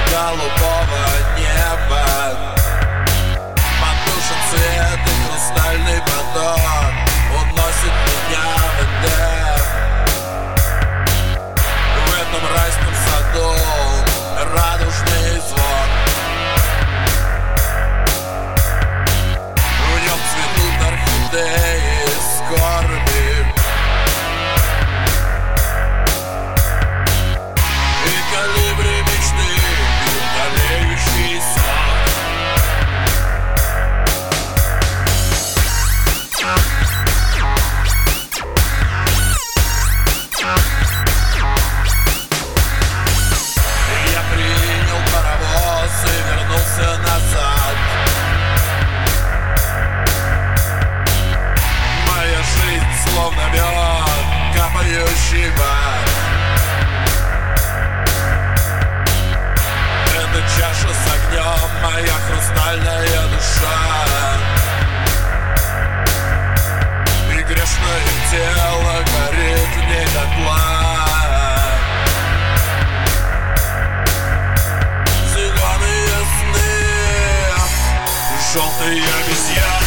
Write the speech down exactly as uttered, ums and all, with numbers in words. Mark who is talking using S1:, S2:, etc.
S1: голубого неба. Потушен свет и хрустальный поток уносит меня в Эдем. В этом райском саду радужный звон. В нем цветут орхидеи скорби и калибри мечты бьют олеющий сон. Я принял паровоз и вернулся назад. Моя жизнь словно мед, капающий в ад. Эта чаша с огнем, моя хрустальная душа. И грешное тело горит не дотла. Зеленые сны, желтые обезьяны.